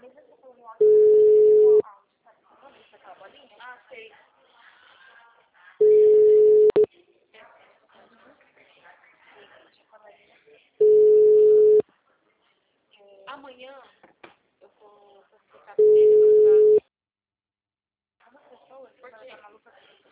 Mas eu tô falando no áudio, tá? Quando você tá com a bolinha? Ah, sei.